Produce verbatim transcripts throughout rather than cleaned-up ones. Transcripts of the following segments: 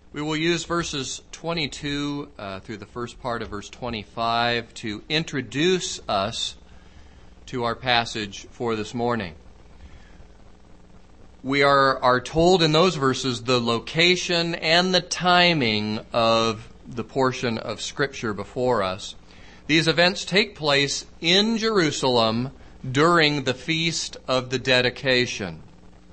We will use verses twenty-two uh, through the first part of verse twenty-five to introduce us to our passage for this morning. We are, are told in those verses the location and the timing of the portion of Scripture before us. These events take place in Jerusalem during the Feast of the Dedication.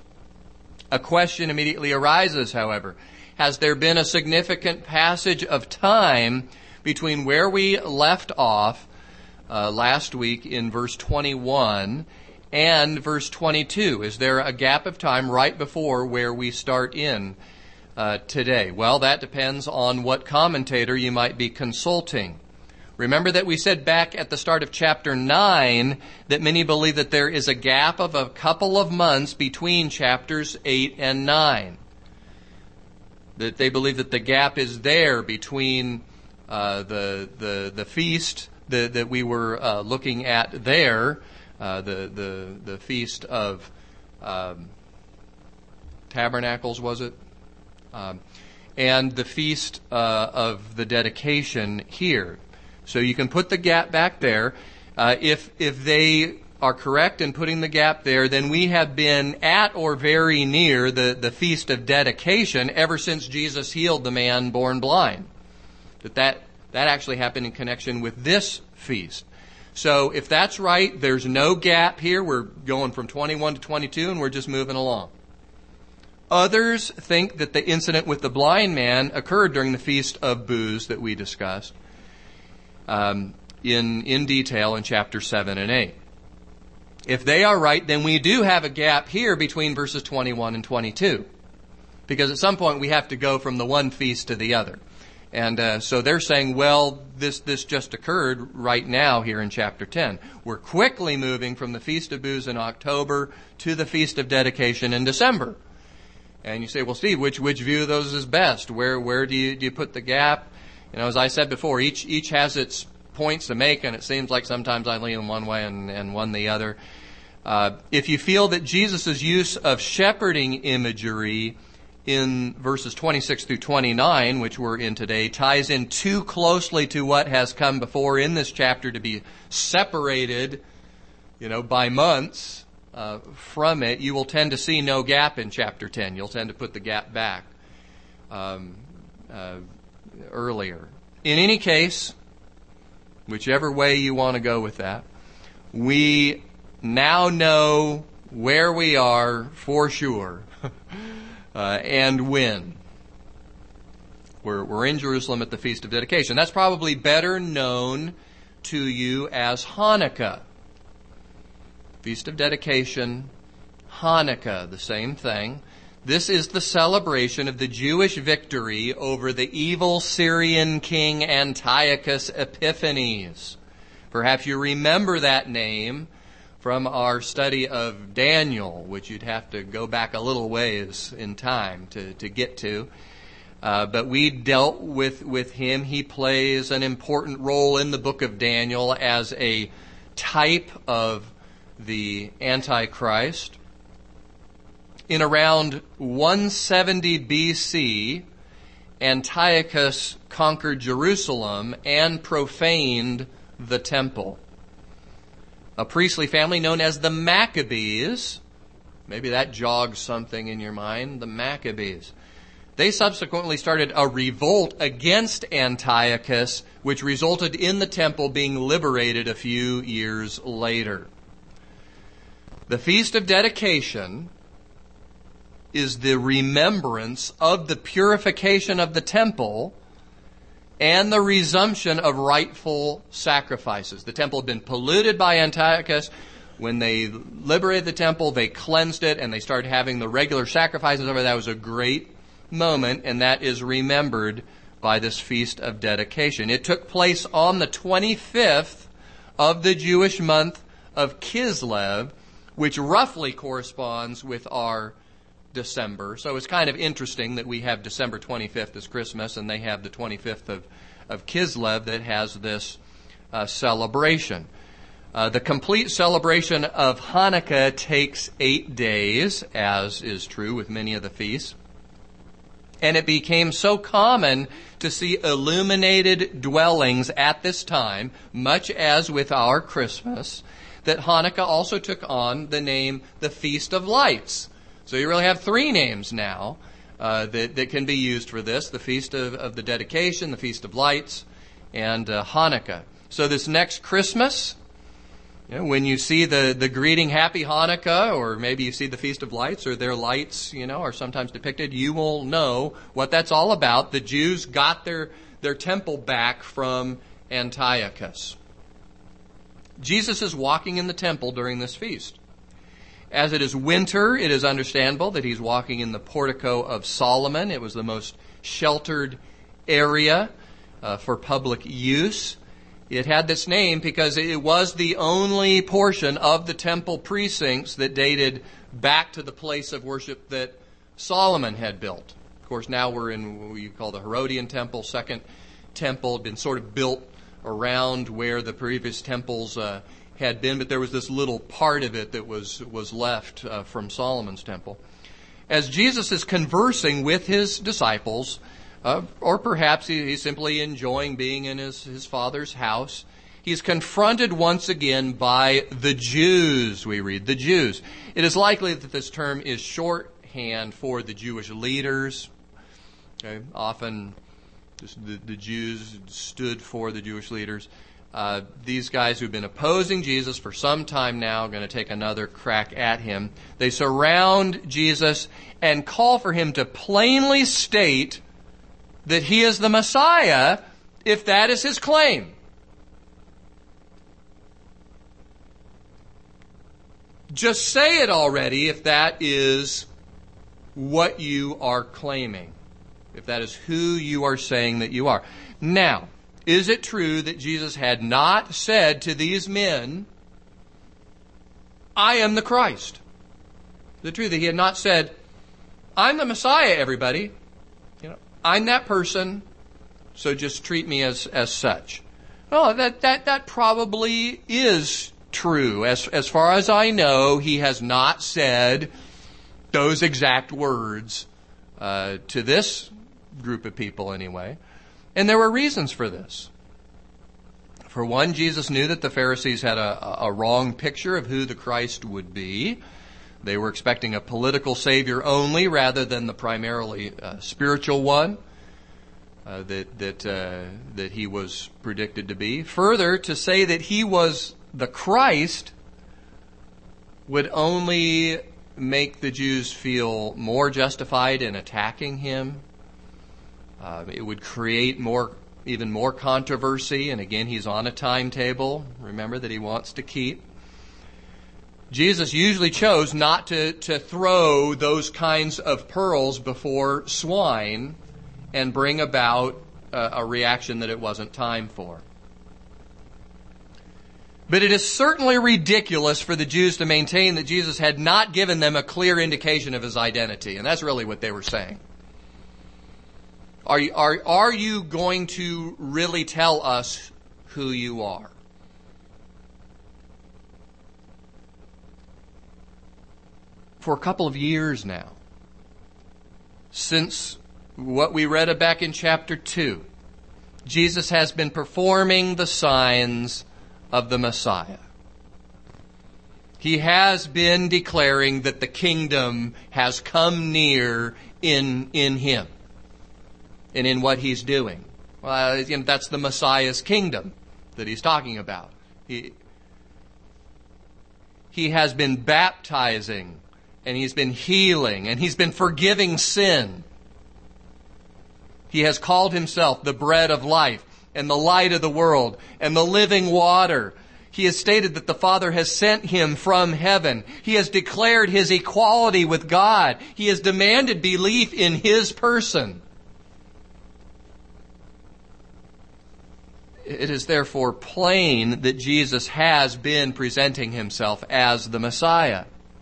A question immediately arises, however. Has there been a significant passage of time between where we left off uh, last week in verse twenty-one and verse twenty-two? Is there a gap of time right before where we start in uh, today? Well, that depends on what commentator you might be consulting. Remember that we said back at the start of chapter nine that many believe that there is a gap of a couple of months between chapters eight and nine. That they believe that the gap is there between uh, the the the feast that, that we were uh, looking at there, uh, the the the feast of um, Tabernacles, was it? Um, and the feast uh, of the dedication here. So you can put the gap back there. Uh, if if they are correct in putting the gap there, then we have been at or very near the, the Feast of Dedication ever since Jesus healed the man born blind. That, that that actually happened in connection with this feast. So if that's right, there's no gap here. We're going from twenty-one to twenty-two and we're just moving along. Others think that the incident with the blind man occurred during the Feast of Booths that we discussed um, in, in detail in chapter seven and eight. If they are right, then we do have a gap here between verses twenty-one and twenty-two. Because at some point we have to go from the one feast to the other. And uh, so they're saying, well, this this just occurred right now here in chapter ten. We're quickly moving from the Feast of Booths in October to the Feast of Dedication in December. And you say, well, Steve, which which view of those is best? Where where do you do you put the gap? You know, as I said before, each each has its points to make, and it seems like sometimes I lean one way and, and one the other. Uh, if you feel that Jesus' use of shepherding imagery in verses twenty-six through twenty-nine, which we're in today, ties in too closely to what has come before in this chapter to be separated, you know, by months uh, from it, you will tend to see no gap in chapter ten. You'll tend to put the gap back um, uh, earlier. In any case, whichever way you want to go with that, we now know where we are for sure uh, and when. We're, we're in Jerusalem at the Feast of Dedication. That's probably better known to you as Hanukkah. Feast of Dedication, Hanukkah, the same thing. This is the celebration of the Jewish victory over the evil Syrian king Antiochus Epiphanes. Perhaps you remember that name from our study of Daniel, which you'd have to go back a little ways in time to, to get to. Uh, but we dealt with, with him. He plays an important role in the book of Daniel as a type of the Antichrist. In around one seventy B C, Antiochus conquered Jerusalem and profaned the temple. A priestly family known as the Maccabees, maybe that jogs something in your mind, the Maccabees. They subsequently started a revolt against Antiochus, which resulted in the temple being liberated a few years later. The Feast of Dedication is the remembrance of the purification of the temple and the resumption of rightful sacrifices. The temple had been polluted by Antiochus. When they liberated the temple, they cleansed it, and they started having the regular sacrifices over. That was a great moment, and that is remembered by this Feast of Dedication. It took place on the twenty-fifth of the Jewish month of Kislev, which roughly corresponds with our December. So it's kind of interesting that we have December twenty-fifth as Christmas, and they have the twenty-fifth of, of Kislev that has this uh, celebration. Uh, the complete celebration of Hanukkah takes eight days, as is true with many of the feasts. And it became so common to see illuminated dwellings at this time, much as with our Christmas, that Hanukkah also took on the name the Feast of Lights. So you really have three names now uh, that, that can be used for this: the Feast of, of the Dedication, the Feast of Lights, and uh, Hanukkah. So this next Christmas, you know, when you see the, the greeting Happy Hanukkah, or maybe you see the Feast of Lights, or their lights, you know, are sometimes depicted, you will know what that's all about. The Jews got their, their temple back from Antiochus. Jesus is walking in the temple during this feast. As it is winter, it is understandable that he's walking in the portico of Solomon. It was the most sheltered area uh, for public use. It had this name because it was the only portion of the temple precincts that dated back to the place of worship that Solomon had built. Of course, now we're in what you call the Herodian temple, second temple, been sort of built around where the previous temples uh, had been, but there was this little part of it that was, was left uh, from Solomon's temple. As Jesus is conversing with his disciples, Uh, or perhaps he, he's simply enjoying being in his, his father's house, he's confronted once again by the Jews, we read. The Jews. It is likely that this term is shorthand for the Jewish leaders. Okay? Often just the, the Jews stood for the Jewish leaders. Uh, these guys who've been opposing Jesus for some time now are going to take another crack at him. They surround Jesus and call for him to plainly state that he is the Messiah, if that is his claim. Just say it already if that is what you are claiming, if that is who you are saying that you are. Now, is it true that Jesus had not said to these men, I am the Christ? Is it true that he had not said, I'm the Messiah, everybody? I'm that person, so just treat me as, as such. Well, that, that, that probably is true. As, as far as I know, he has not said those exact words uh, to this group of people anyway. And there were reasons for this. For one, Jesus knew that the Pharisees had a, a wrong picture of who the Christ would be. They were expecting a political savior only rather than the primarily uh, spiritual one uh, that that uh, that he was predicted to be. Further, to say that he was the Christ would only make the Jews feel more justified in attacking him. Uh, it would create more, even more controversy. And again, he's on a timetable, remember, that he wants to keep. Jesus usually chose not to, to throw those kinds of pearls before swine and bring about a, a reaction that it wasn't time for. But it is certainly ridiculous for the Jews to maintain that Jesus had not given them a clear indication of his identity. And that's really what they were saying. Are you, are, are you going to really tell us who you are? For a couple of years now, since what we read back in chapter two, Jesus has been performing the signs of the Messiah. He has been declaring that the kingdom has come near in, in him and in what he's doing. Well, again, that's the Messiah's kingdom that he's talking about. He, he has been baptizing, and he's been healing, and he's been forgiving sin. He has called himself the bread of life, and the light of the world, and the living water. He has stated that the Father has sent him from heaven. He has declared his equality with God. He has demanded belief in his person. It is therefore plain that Jesus has been presenting himself as the Messiah.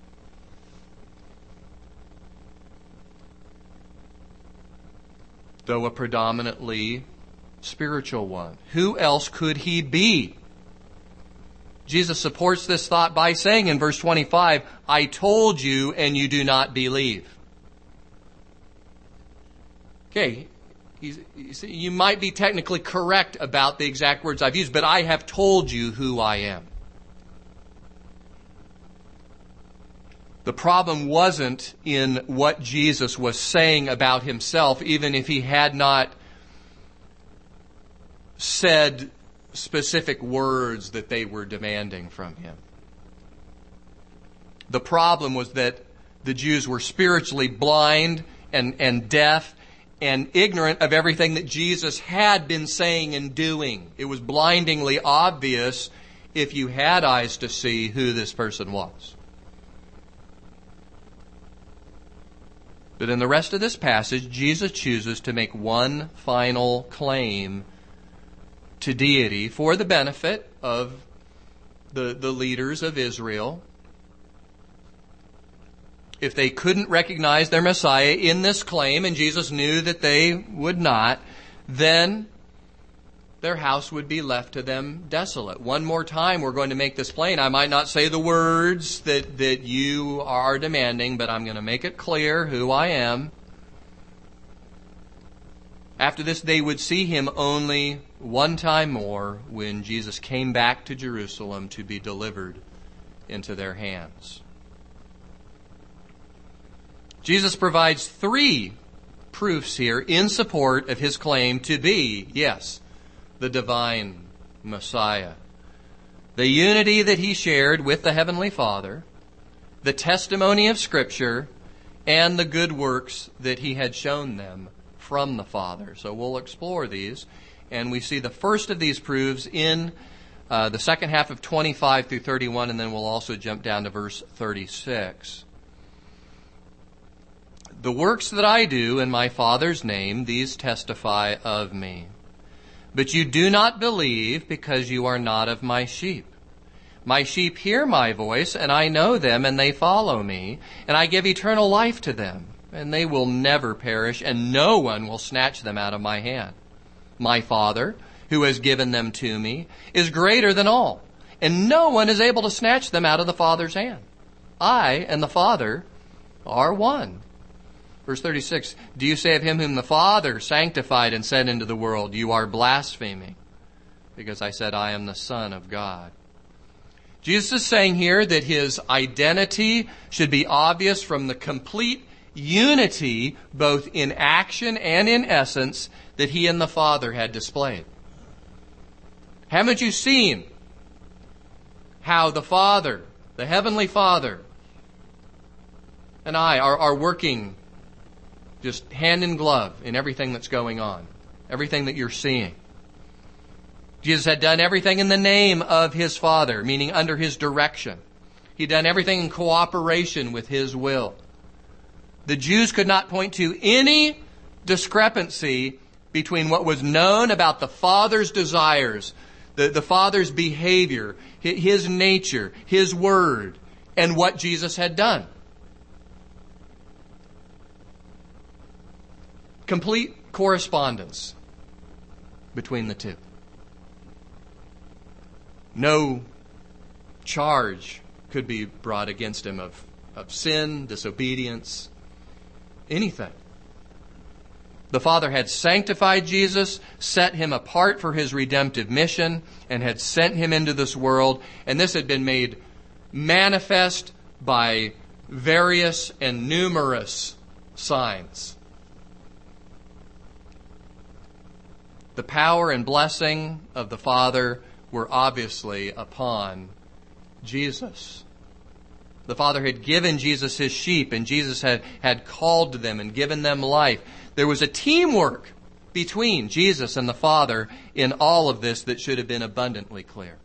Though a predominantly spiritual one. Who else could he be? Jesus supports this thought by saying in verse twenty-five, I told you and you do not believe. Okay, he's, he's, you might be technically correct about the exact words I've used, but I have told you who I am. The problem wasn't in what Jesus was saying about himself, even if he had not said specific words that they were demanding from him. The problem was that the Jews were spiritually blind and, and deaf and ignorant of everything that Jesus had been saying and doing. It was blindingly obvious, if you had eyes to see, who this person was. But in the rest of this passage, Jesus chooses to make one final claim to deity for the benefit of the, the leaders of Israel. If they couldn't recognize their Messiah in this claim, and Jesus knew that they would not, then their house would be left to them desolate. One more time, we're going to make this plain. I might not say the words that, that you are demanding, but I'm going to make it clear who I am. After this, they would see him only one time more when Jesus came back to Jerusalem to be delivered into their hands. Jesus provides three proofs here in support of his claim to be, yes, the divine Messiah. The unity that he shared with the Heavenly Father, the testimony of Scripture, and the good works that he had shown them from the Father. So we'll explore these. And we see the first of these proofs in uh, the second half of twenty-five through thirty-one, and then we'll also jump down to verse thirty-six. The works that I do in my Father's name, these testify of me. But you do not believe because you are not of my sheep. My sheep hear my voice, and I know them, and they follow me, and I give eternal life to them, and they will never perish, and no one will snatch them out of my hand. My Father, who has given them to me, is greater than all, and no one is able to snatch them out of the Father's hand. I and the Father are one. Verse thirty-six, do you say of him whom the Father sanctified and sent into the world, you are blaspheming, because I said I am the Son of God. Jesus is saying here that his identity should be obvious from the complete unity, both in action and in essence, that he and the Father had displayed. Haven't you seen how the Father, the Heavenly Father, and I are, are working just hand in glove in everything that's going on, everything that you're seeing? Jesus had done everything in the name of his Father, meaning under his direction. He'd done everything in cooperation with his will. The Jews could not point to any discrepancy between what was known about the Father's desires, the, the Father's behavior, his nature, his word, and what Jesus had done. Complete correspondence between the two. No charge could be brought against him of, of sin, disobedience, anything. The Father had sanctified Jesus, set him apart for his redemptive mission, and had sent him into this world, and this had been made manifest by various and numerous signs. The power and blessing of the Father were obviously upon Jesus. The Father had given Jesus his sheep, and Jesus had, had called to them and given them life. There was a teamwork between Jesus and the Father in all of this that should have been abundantly clear.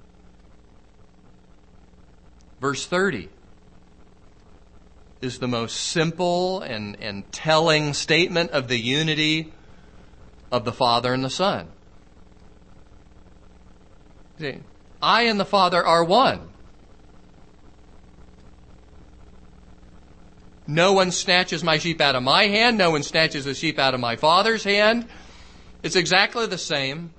Verse thirty is the most simple and, and telling statement of the unity of the Father and the Son. See, I and the Father are one. No one snatches my sheep out of my hand. No one snatches the sheep out of my Father's hand. It's exactly the same.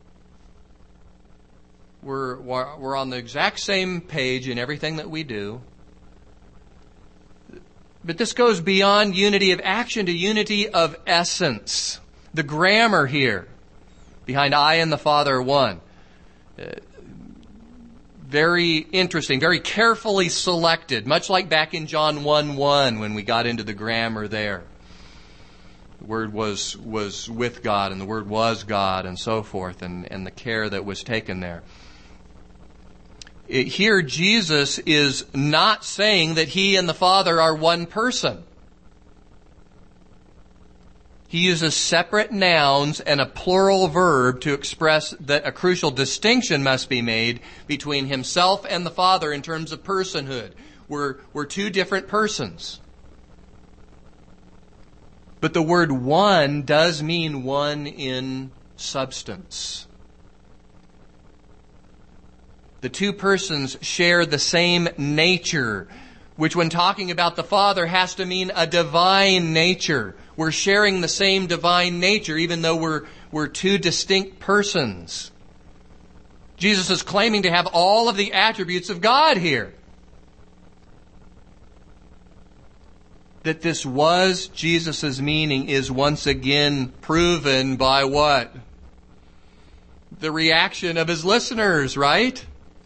We're, we're on the exact same page in everything that we do. But this goes beyond unity of action to unity of essence. The grammar here, behind I and the Father are one. Uh, very interesting, very carefully selected, much like back in John one one when we got into the grammar there. The Word was was with God, and the Word was God, and so forth, and, and the care that was taken there. It, here, Jesus is not saying that He and the Father are one person. He uses separate nouns and a plural verb to express that a crucial distinction must be made between Himself and the Father in terms of personhood. We're, we're two different persons. But the word one does mean one in substance. The two persons share the same nature, which when talking about the Father has to mean a divine nature. We're sharing the same divine nature, even though we're, we're two distinct persons. Jesus is claiming to have all of the attributes of God here. That this was Jesus' meaning is once again proven by what? The reaction of His listeners, right?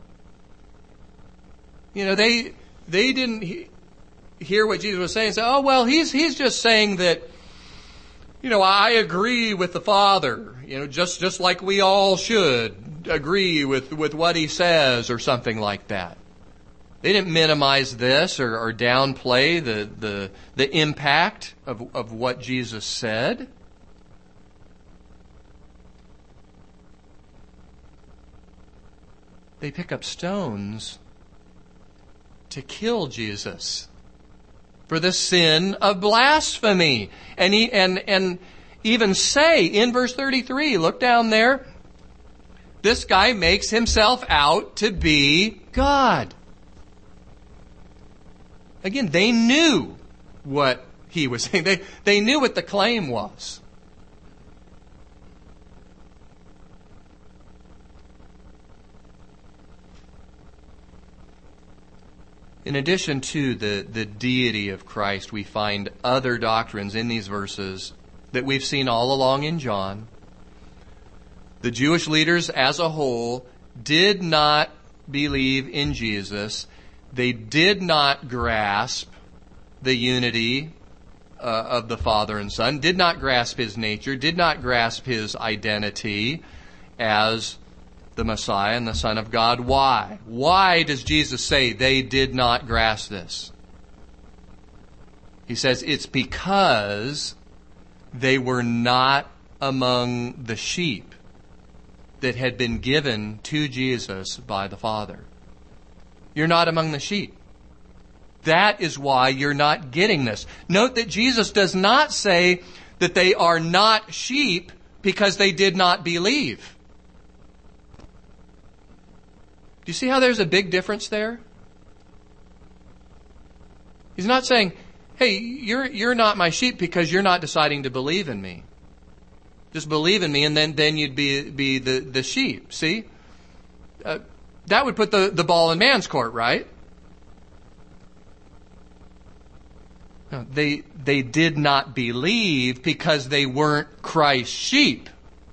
You know, they they didn't he- hear what Jesus was saying and say, oh, well, he's he's just saying that, you know, I agree with the Father, you know, just, just like we all should agree with, with what He says or something like that. They didn't minimize this or, or downplay the, the, the impact of, of what Jesus said. They pick up stones to kill Jesus for the sin of blasphemy. And he, and, and even say in verse thirty-three, look down there, this guy makes himself out to be God. Again, they knew what he was saying. They, they knew what the claim was. In addition to the, the deity of Christ, we find other doctrines in these verses that we've seen all along in John. The Jewish leaders as a whole did not believe in Jesus. They did not grasp the unity uh, of the Father and Son, did not grasp His nature, did not grasp His identity as the Messiah and the Son of God. Why? Why does Jesus say they did not grasp this? He says it's because they were not among the sheep that had been given to Jesus by the Father. You're not among the sheep. That is why you're not getting this. Note that Jesus does not say that they are not sheep because they did not believe. Do you see how there's a big difference there? He's not saying, hey, you're you're not my sheep because you're not deciding to believe in me. Just believe in me and then, then you'd be be the, the sheep. See? Uh, that would put the, the ball in man's court, right? No, they they did not believe because they weren't Christ's sheep.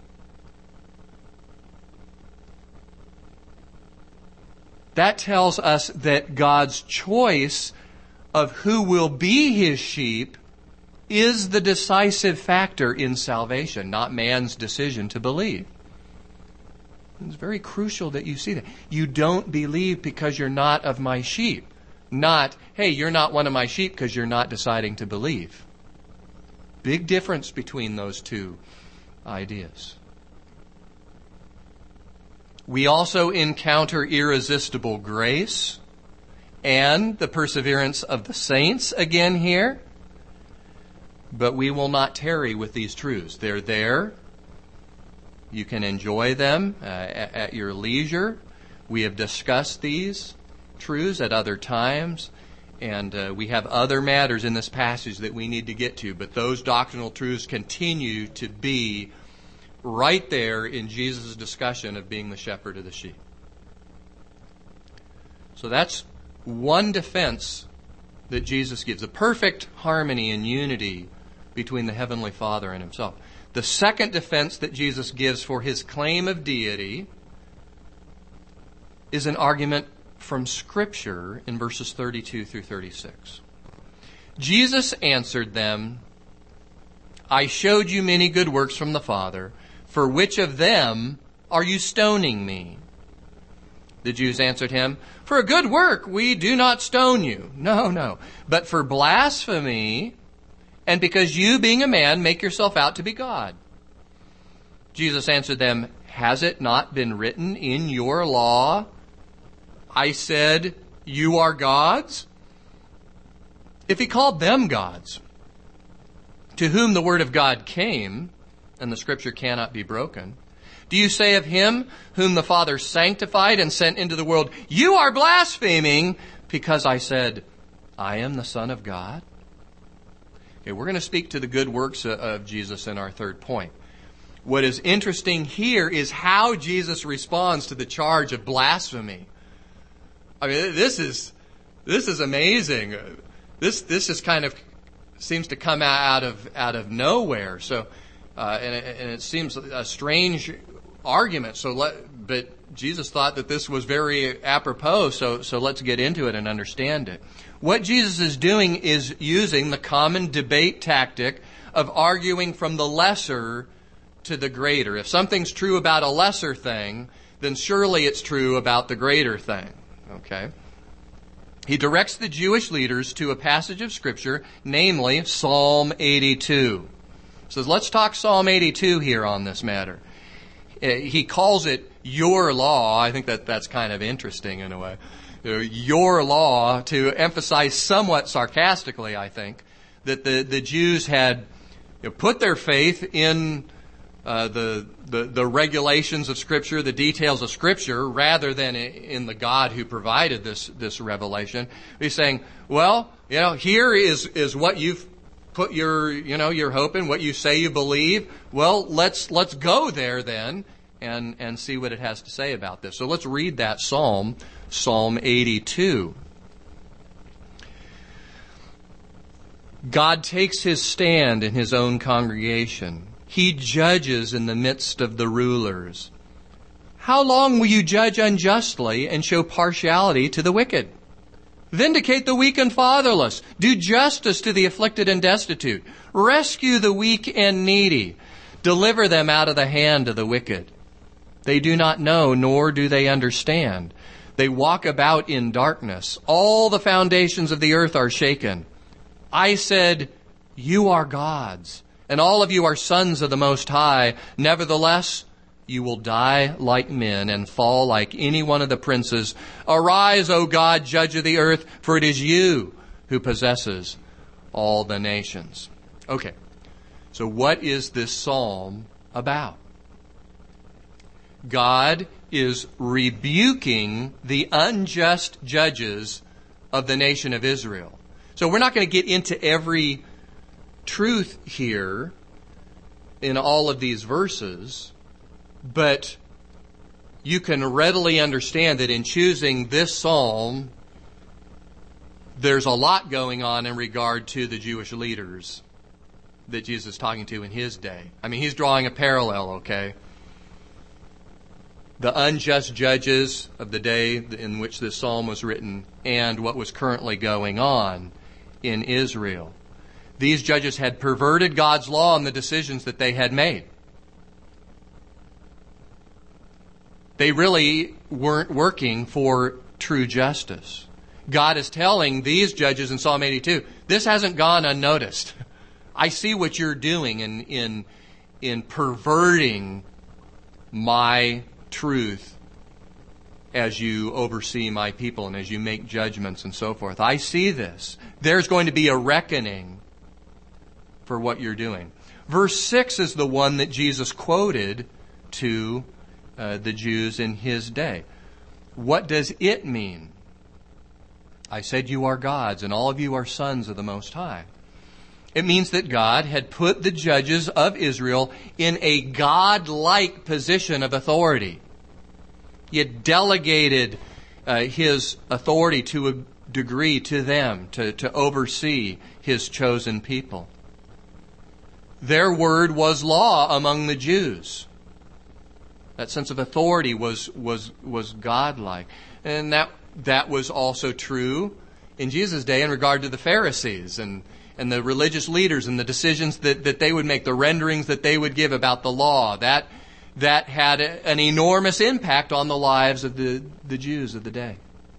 That tells us that God's choice of who will be His sheep is the decisive factor in salvation, not man's decision to believe. It's very crucial that you see that. You don't believe because you're not of my sheep. Not, hey, you're not one of my sheep because you're not deciding to believe. Big difference between those two ideas. We also encounter irresistible grace and the perseverance of the saints again here. But we will not tarry with these truths. They're there. You can enjoy them uh, at, at your leisure. We have discussed these truths at other times. And uh, we have other matters in this passage that we need to get to. But those doctrinal truths continue to be right there in Jesus' discussion of being the shepherd of the sheep. So that's one defense that Jesus gives, the perfect harmony and unity between the Heavenly Father and himself. The second defense that Jesus gives for his claim of deity is an argument from Scripture in verses thirty-two through thirty-six. Jesus answered them, I showed you many good works from the Father. For which of them are you stoning me? The Jews answered him, For a good work we do not stone you. No, no. But for blasphemy, and because you, being a man, make yourself out to be God. Jesus answered them, Has it not been written in your law, I said, you are gods? If he called them gods, to whom the word of God came, and the Scripture cannot be broken, do you say of him whom the Father sanctified and sent into the world, you are blaspheming because I said, I am the Son of God? Okay, we're going to speak to the good works of Jesus in our third point. What is interesting here is how Jesus responds to the charge of blasphemy. I mean, this is this is amazing. This this is kind of seems to come out of out of nowhere. So, uh, and, it, and it seems a strange argument. So, let, but Jesus thought that this was very apropos. So, so let's get into it and understand it. What Jesus is doing is using the common debate tactic of arguing from the lesser to the greater. If something's true about a lesser thing, then surely it's true about the greater thing. Okay? He directs the Jewish leaders to a passage of Scripture, namely Psalm eighty-two. He says, let's talk Psalm eighty-two here on this matter. He calls it your law. I think that that's kind of interesting in a way. Your law, to emphasize somewhat sarcastically, I think, that the, the Jews had you know, put their faith in uh, the, the the regulations of Scripture, the details of Scripture, rather than in the God who provided this this revelation. He's saying, well, you know, here is is what you've put your you know your hope in, what you say you believe. Well, let's let's go there then and and see what it has to say about this. So let's read that psalm. Psalm eighty-two. God takes his stand in his own congregation. He judges in the midst of the rulers. How long will you judge unjustly and show partiality to the wicked? Vindicate the weak and fatherless. Do justice to the afflicted and destitute. Rescue the weak and needy. Deliver them out of the hand of the wicked. They do not know, nor do they understand. They walk about in darkness. All the foundations of the earth are shaken. I said, you are gods, and all of you are sons of the Most High. Nevertheless, you will die like men and fall like any one of the princes. Arise, O God, judge of the earth, for it is you who possesses all the nations. Okay, so what is this psalm about? God is rebuking the unjust judges of the nation of Israel. So we're not going to get into every truth here in all of these verses, but you can readily understand that in choosing this psalm, there's a lot going on in regard to the Jewish leaders that Jesus is talking to in his day. I mean, he's drawing a parallel, okay? The unjust judges of the day in which this psalm was written and what was currently going on in Israel. These judges had perverted God's law and the decisions that they had made. They really weren't working for true justice. God is telling these judges in Psalm eighty-two, this hasn't gone unnoticed. I see what you're doing in in in perverting my truth as you oversee my people and as you make judgments and so forth. I see this. There's going to be a reckoning for what you're doing. Verse six is the one that Jesus quoted to uh, the Jews in his day. What does it mean? I said you are gods and all of you are sons of the Most High. It means that God had put the judges of Israel in a God-like position of authority. He had delegated uh, his authority to a, degree to them to, to oversee his chosen people. Their word was law among the Jews. That sense of authority was was was godlike. And that that was also true in Jesus' day in regard to the Pharisees and, and the religious leaders and the decisions that, that they would make, the renderings that they would give about the law. That that had a, an enormous impact on the lives of the, the Jews of the day.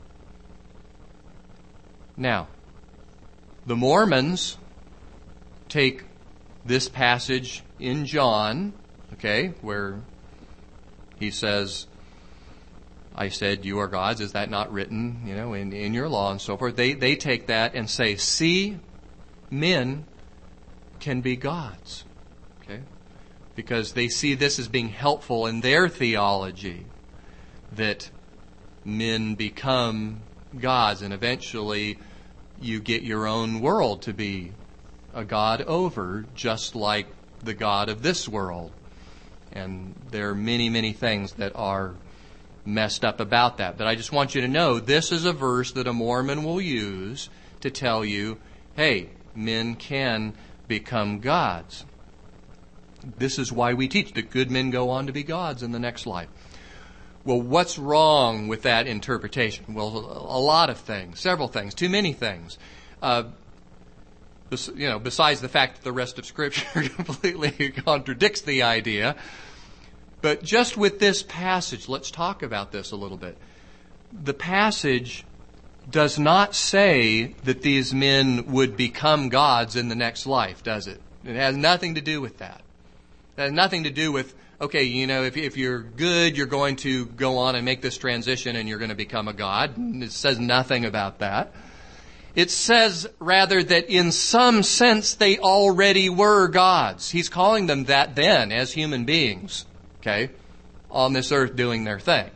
Now, the Mormons take this passage in John, okay, where he says, I said, you are gods. Is that not written, you know, in, in your law and so forth? They, they take that and say, see, men can be gods. Okay? Because they see this as being helpful in their theology, that men become gods and eventually you get your own world to be a god over, just like the god of this world. And there are many, many things that are messed up about that. But I just want you to know, this is a verse that a Mormon will use to tell you, hey, men can become gods. This is why we teach that good men go on to be gods in the next life. Well, what's wrong with that interpretation? Well, a lot of things, several things, too many things. Uh, you know, besides the fact that the rest of Scripture completely contradicts the idea. But just with this passage, let's talk about this a little bit. The passage does not say that these men would become gods in the next life, does it? It has nothing to do with that. It has nothing to do with, okay, you know, if, if you're good, you're going to go on and make this transition and you're going to become a god. It says nothing about that. It says, rather, that in some sense they already were gods. He's calling them that then as human beings, okay, on this earth doing their thing.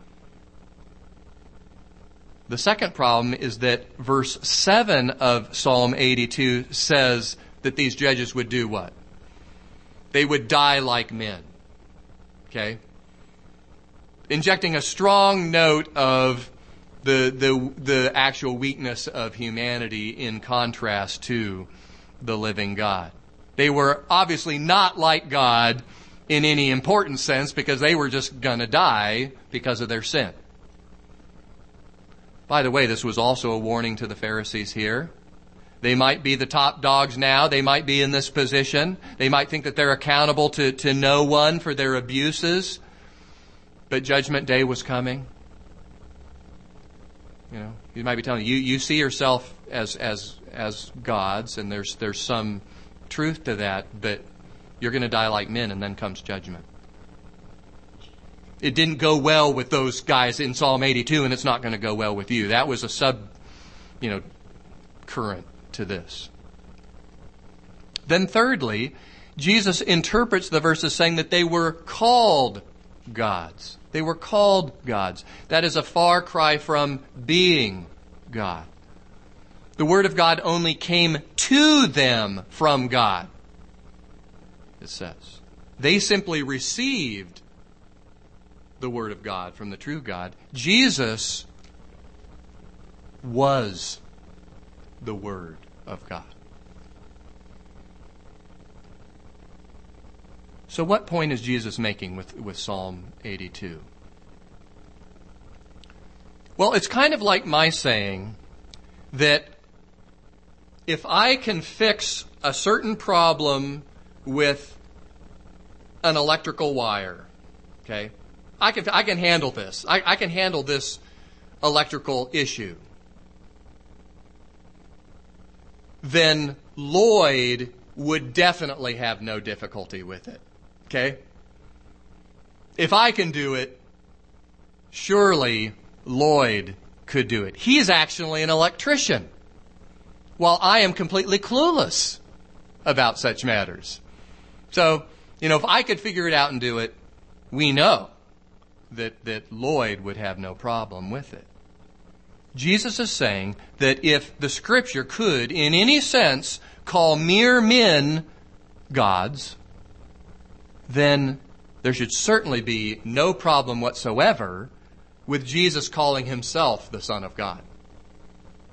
The second problem is that verse seven of Psalm eighty-two says that these judges would do what? They would die like men, okay? Injecting a strong note of the the the actual weakness of humanity in contrast to the living God. They were obviously not like God in any important sense because they were just going to die because of their sin. By the way, this was also a warning to the Pharisees here. They might be the top dogs now. They might be in this position. They might think that they're accountable to, to no one for their abuses. But Judgment Day was coming. You know, you might be telling you, you see yourself as as as gods, and there's there's some truth to that, but you're going to die like men, and then comes judgment. It didn't go well with those guys in Psalm eighty-two, and it's not going to go well with you. That was a sub, you know, current to this. Then thirdly, Jesus interprets the verses saying that they were called gods. They were called gods. That is a far cry from being God. The Word of God only came to them from God, it says. They simply received the Word of God from the true God. Jesus was the Word of God. So what point is Jesus making with, with Psalm eighty-two? Well, it's kind of like my saying that if I can fix a certain problem with an electrical wire, okay, I can I can handle this. I, I can handle this electrical issue. Then Lloyd would definitely have no difficulty with it. Okay? If I can do it, surely Lloyd could do it. He's actually an electrician, while I am completely clueless about such matters. So, you know, if I could figure it out and do it, we know that, that Lloyd would have no problem with it. Jesus is saying that if the Scripture could, in any sense, call mere men gods, then there should certainly be no problem whatsoever with Jesus calling himself the Son of God.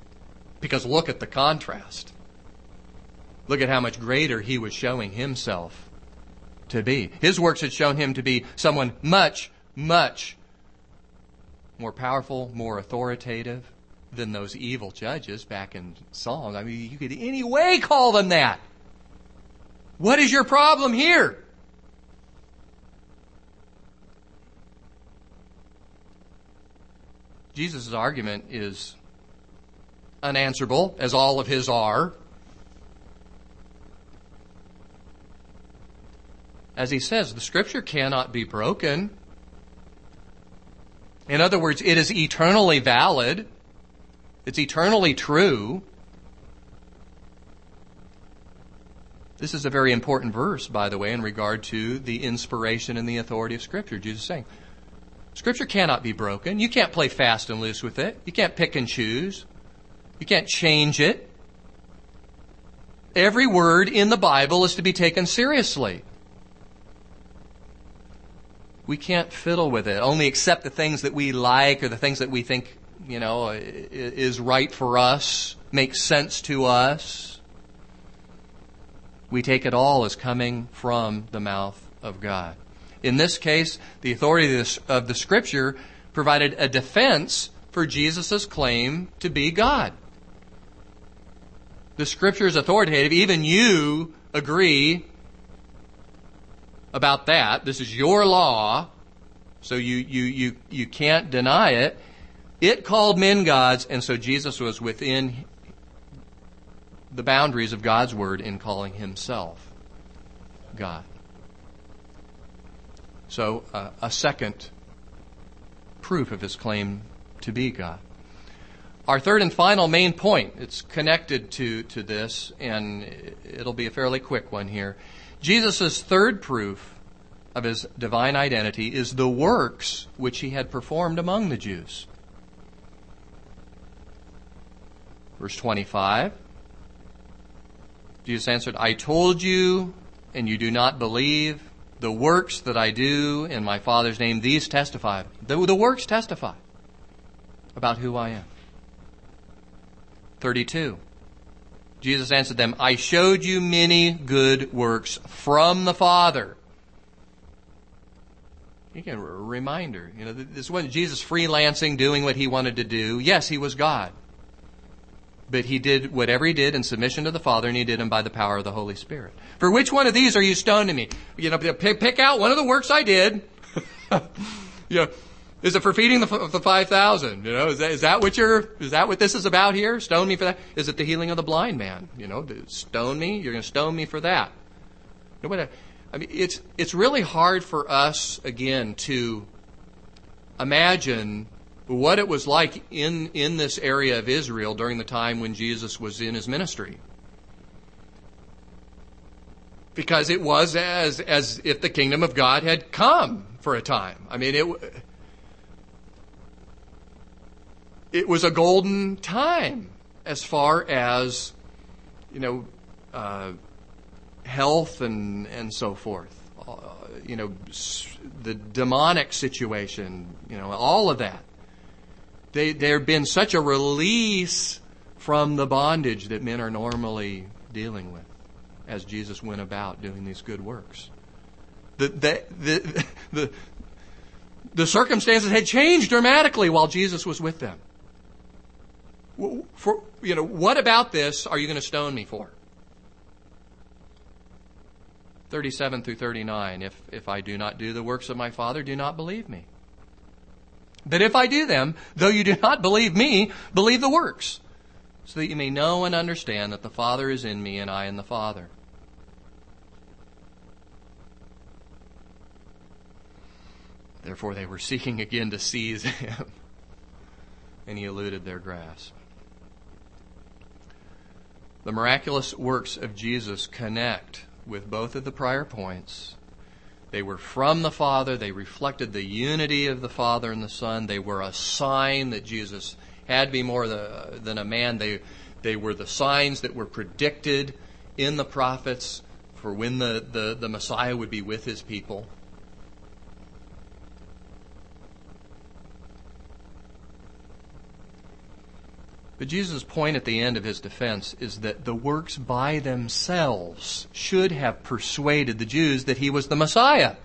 Because look at the contrast. Look at how much greater he was showing himself to be. His works had shown him to be someone much, much more powerful, more authoritative than those evil judges back in Psalms. I mean, you could in any way call them that. What is your problem here? Jesus' argument is unanswerable, as all of his are. As he says, the Scripture cannot be broken. In other words, it is eternally valid. It's eternally true. This is a very important verse, by the way, in regard to the inspiration and the authority of Scripture. Jesus is saying, Scripture cannot be broken. You can't play fast and loose with it. You can't pick and choose. You can't change it. Every word in the Bible is to be taken seriously. We can't fiddle with it, only accept the things that we like or the things that we think, you know, is right for us, makes sense to us. We take it all as coming from the mouth of God. In this case, the authority of the Scripture provided a defense for Jesus' claim to be God. The Scripture is authoritative. Even you agree about that. This is your law, so you, you, you, you can't deny it. It called men gods, and so Jesus was within the boundaries of God's Word in calling himself God. So, uh, a second proof of his claim to be God. Our third and final main point, it's connected to, to this, and it'll be a fairly quick one here. Jesus' third proof of his divine identity is the works which he had performed among the Jews. Verse twenty-five, Jesus answered, I told you, and you do not believe. The works that I do in my Father's name, these testify. The, the works testify about who I am. thirty-two. Jesus answered them, I showed you many good works from the Father. Again, a reminder. You know, this wasn't Jesus freelancing, doing what he wanted to do. Yes, he was God. But he did whatever he did in submission to the Father, and he did them by the power of the Holy Spirit. For which one of these are you stoning me? You know, pick, pick out one of the works I did. You know, is it for feeding the, the five thousand? You know, is that, is that what you're, is that what this is about here? Stone me for that? Is it the healing of the blind man? You know, stone me? You're going to stone me for that. You know, I mean, it's, it's really hard for us, again, to imagine what it was like in, in this area of Israel during the time when Jesus was in his ministry. Because it was as, as if the kingdom of God had come for a time. I mean, it, it was a golden time as far as, you know, uh, health and, and so forth. Uh, you know, the demonic situation, you know, all of that. They, there had been such a release from the bondage that men are normally dealing with as Jesus went about doing these good works. The, the, the, the, the circumstances had changed dramatically while Jesus was with them. For, you know, what about this are you going to stone me for? thirty-seven through thirty-nine, if, if I do not do the works of my Father, do not believe me. But if I do them, though you do not believe me, believe the works, so that you may know and understand that the Father is in me and I in the Father. Therefore they were seeking again to seize him, and he eluded their grasp. The miraculous works of Jesus connect with both of the prior points. They were from the Father. They reflected the unity of the Father and the Son. They were a sign that Jesus had to be more the, than a man. They, they were the signs that were predicted in the prophets for when the, the, the Messiah would be with his people. But But Jesus' point at the end of his defense is that the works by themselves should have persuaded the Jews that he was the Messiah.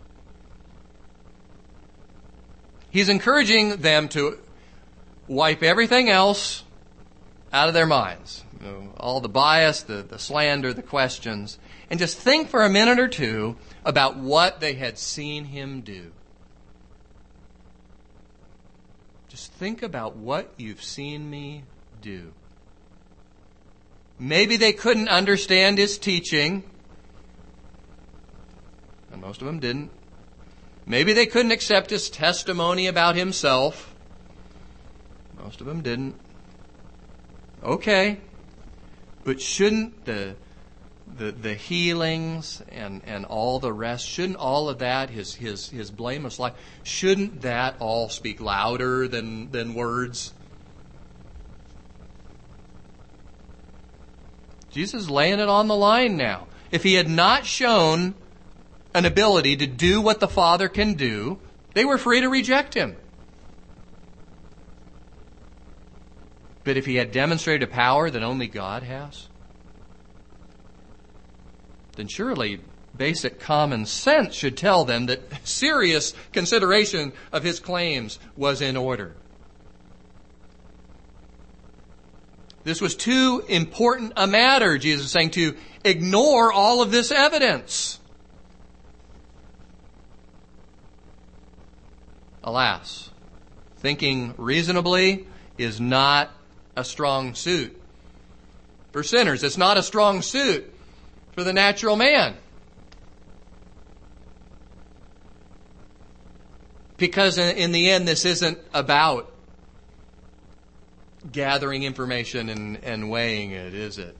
He's encouraging them to wipe everything else out of their minds. You know, all the bias, the, the slander, the questions, and just think for a minute or two about what they had seen him do. Just think about what you've seen me do. Maybe they couldn't understand his teaching, and most of them didn't. Maybe they couldn't accept his testimony about himself. Most of them didn't. Okay. But shouldn't the the the healings and, and all the rest, shouldn't all of that, his his his blameless life, shouldn't that all speak louder than, than words? Jesus is laying it on the line now. If he had not shown an ability to do what the Father can do, they were free to reject him. But if he had demonstrated a power that only God has, then surely basic common sense should tell them that serious consideration of his claims was in order. This was too important a matter, Jesus is saying, to ignore all of this evidence. Alas, thinking reasonably is not a strong suit for sinners. It's not a strong suit for the natural man. Because in, in the end, this isn't about gathering information and, and weighing it, is it?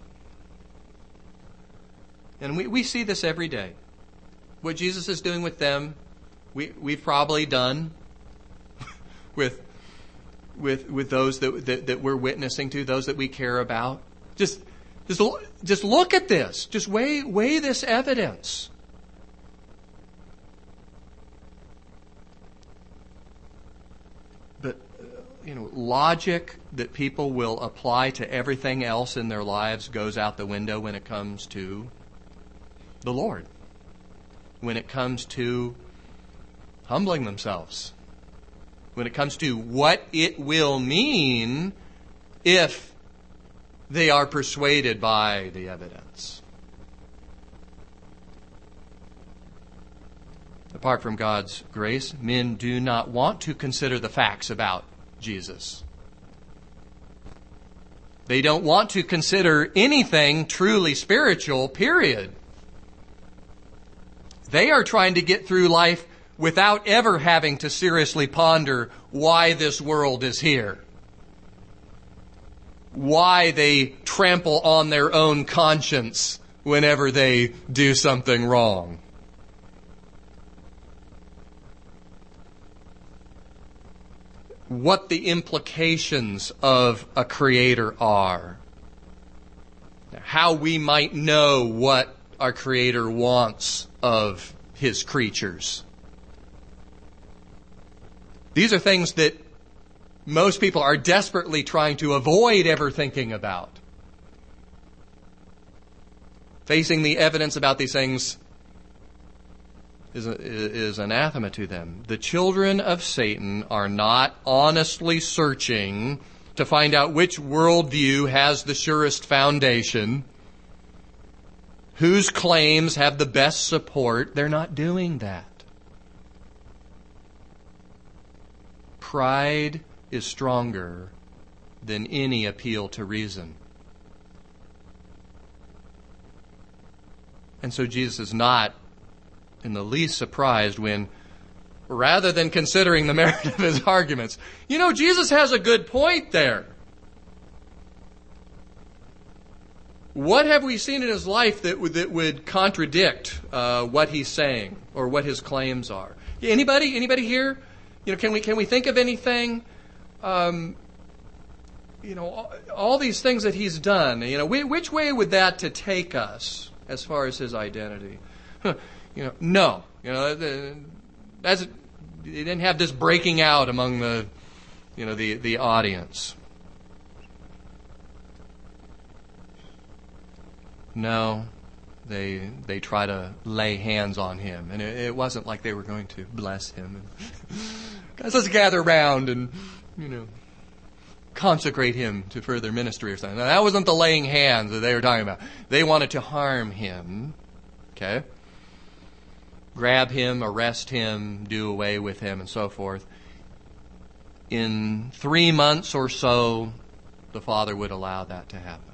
And we, we see this every day. What Jesus is doing with them, we, we've probably done with, with, with those that, that, that we're witnessing to, those that we care about. Just Just, just look at this. Just weigh, weigh this evidence. But, uh, you know, logic that people will apply to everything else in their lives goes out the window when it comes to the Lord. When it comes to humbling themselves. When it comes to what it will mean if they are persuaded by the evidence. Apart from God's grace, men do not want to consider the facts about Jesus. They don't want to consider anything truly spiritual, period. They are trying to get through life without ever having to seriously ponder why this world is here. Why they trample on their own conscience whenever they do something wrong. What the implications of a creator are. How we might know what our creator wants of his creatures. These are things that most people are desperately trying to avoid ever thinking about. Facing the evidence about these things is, is anathema to them. The children of Satan are not honestly searching to find out which worldview has the surest foundation, whose claims have the best support. They're not doing that. Pride is stronger than any appeal to reason. And so Jesus is not in the least surprised when, rather than considering the merit of his arguments, you know, Jesus has a good point there. What have we seen in his life that would, that would contradict uh, what he's saying or what his claims are? Anybody? Anybody here? You know, can we can we think of anything? Um, you know, all, all these things that he's done. You know, which way would that to take us as far as his identity? Huh, you know, no. You know, that's he didn't have this breaking out among the, you know, the the audience. No, they they try to lay hands on him. And it, it wasn't like they were going to bless him. Guys, let's gather around and, you know, consecrate him to further ministry or something. Now, that wasn't the laying hands that they were talking about. They wanted to harm him. Okay? Grab him, arrest him, do away with him, and so forth. In three months or so, the Father would allow that to happen.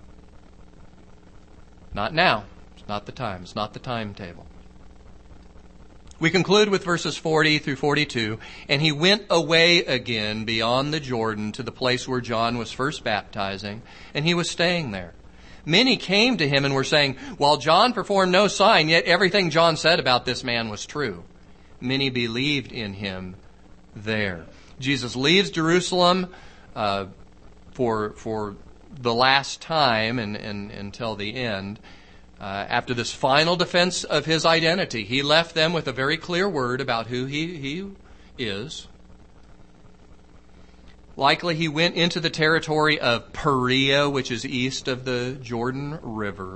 Not now. It's not the time. It's not the timetable. We conclude with verses forty through forty-two. And he went away again beyond the Jordan to the place where John was first baptizing, and he was staying there. Many came to him and were saying, while John performed no sign, yet everything John said about this man was true. Many believed in him there. Jesus leaves Jerusalem uh, for for the last time and, and until the end. Uh, after this final defense of his identity, he left them with a very clear word about who he, he is. Likely he went into the territory of Perea, which is east of the Jordan River.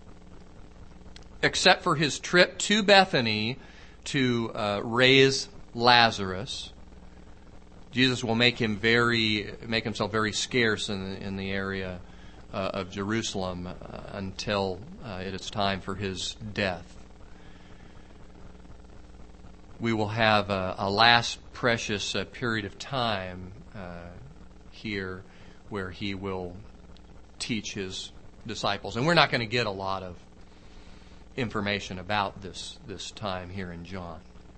Except for his trip to Bethany to uh, raise Lazarus, Jesus will make him very, make himself very scarce in the, in the area uh, of Jerusalem uh, until uh, it is time for his death. We will have a, a last precious uh, period of time uh, here where he will teach his disciples, and we're not going to get a lot of information about this this time here in John.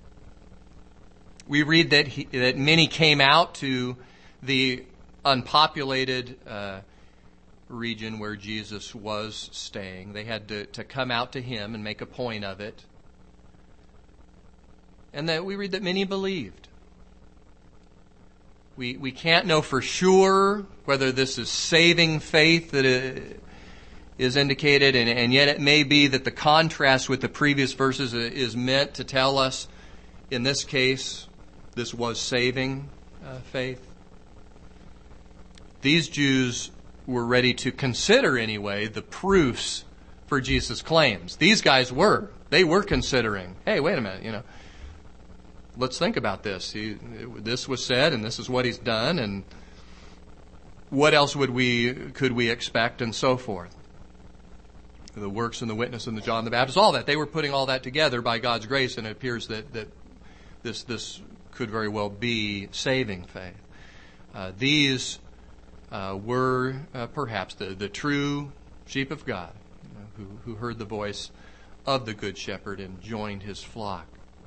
We read that he, that many came out to the unpopulated uh, region where Jesus was staying. They had to, to come out to him and make a point of it. And that we read that many believed. We we can't know for sure whether this is saving faith that is indicated, and, and yet it may be that the contrast with the previous verses is meant to tell us, in this case, this was saving uh, faith. These Jews were ready to consider, anyway, the proofs for Jesus' claims. These guys were. They were considering, hey, wait a minute, you know, let's think about this. He, this was said, and this is what he's done, and what else would we could we expect, and so forth. The works and the witness and the John the Baptist, all that. They were putting all that together by God's grace, and it appears that, that this this could very well be saving faith. Uh, these uh, were uh, perhaps the, the true sheep of God, you know, who, who heard the voice of the Good Shepherd and joined his flock.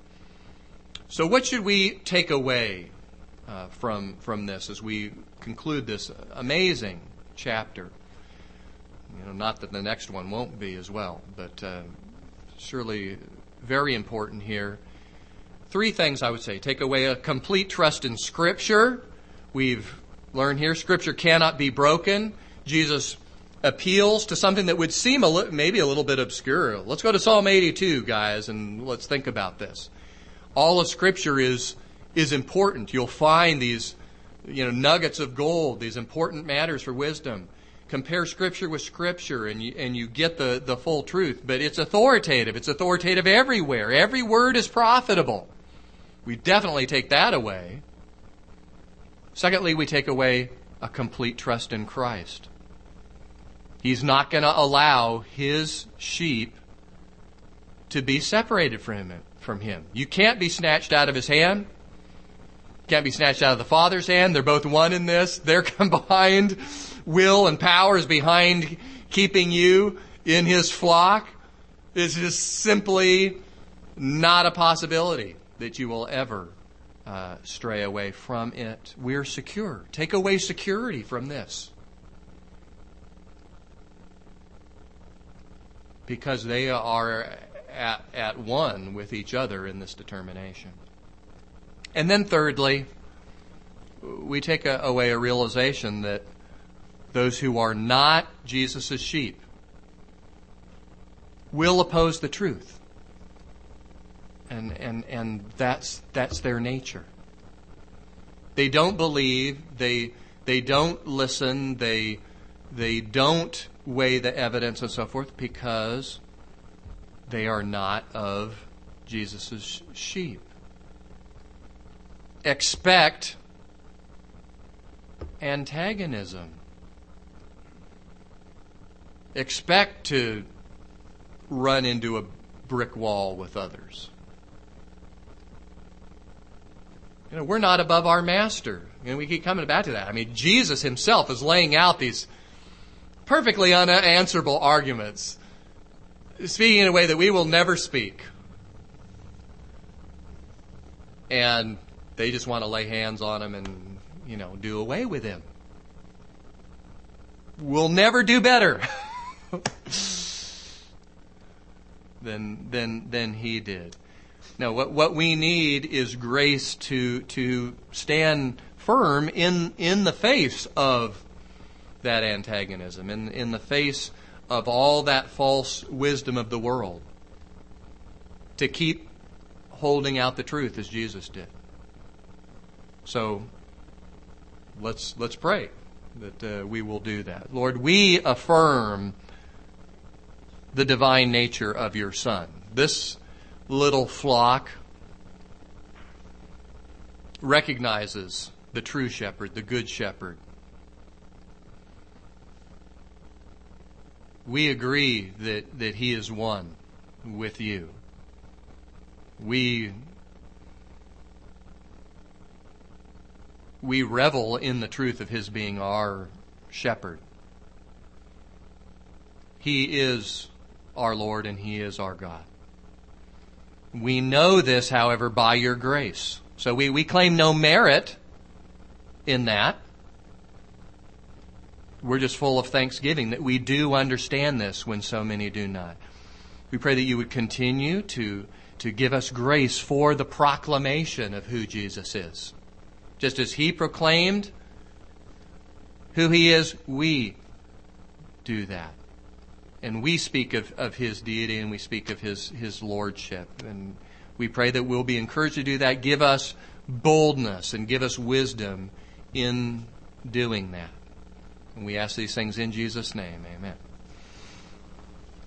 So what should we take away uh, from from this as we conclude this amazing chapter? You know, not that the next one won't be as well, but uh, surely very important here. Three things I would say. Take away a complete trust in Scripture. We've learned here Scripture cannot be broken. Jesus appeals to something that would seem a li- maybe a little bit obscure. Let's go to Psalm eighty-two, guys, and let's think about this. All of Scripture is is important. You'll find these, you know, nuggets of gold, these important matters for wisdom. Compare Scripture with Scripture, and you, and you get the, the full truth. But it's authoritative. It's authoritative everywhere. Every word is profitable. We definitely take that away. Secondly, we take away a complete trust in Christ. He's not going to allow his sheep to be separated from him. From him. You can't be snatched out of his hand. Can't be snatched out of the Father's hand. They're both one in this. Their combined will and power is behind keeping you in his flock. It's just simply not a possibility that you will ever uh, stray away from it. We're secure. Take away security from this. Because they are At, at one with each other in this determination. And then thirdly, we take a, away a realization that those who are not Jesus' sheep will oppose the truth. And and and that's that's their nature. They don't believe, they they don't listen, they They don't weigh the evidence and so forth because they are not of Jesus' sheep. Expect antagonism. Expect to run into a brick wall with others. You know, we're not above our master. And we keep coming back to that. I mean, Jesus himself is laying out these perfectly unanswerable arguments, speaking in a way that we will never speak. And they just want to lay hands on him and, you know, do away with him. We'll never do better than, than, than he did. No, what, what we need is grace to, to stand firm in, in the face of that antagonism, in, in the face of all that false wisdom of the world, to keep holding out the truth as Jesus did. So let's let's pray that uh, we will do that. Lord, we affirm the divine nature of your Son. This little flock recognizes the true shepherd, the good shepherd. We agree that, that he is one with you. We we revel in the truth of his being our shepherd. He is our Lord and he is our God. We know this, however, by your grace. So we, we claim no merit in that. We're just full of thanksgiving that we do understand this when so many do not. We pray that you would continue to, to give us grace for the proclamation of who Jesus is. Just as he proclaimed who he is, we do that. And we speak of, of his deity and we speak of his, his lordship. And we pray that we'll be encouraged to do that. Give us boldness and give us wisdom in doing that. And we ask these things in Jesus' name. Amen.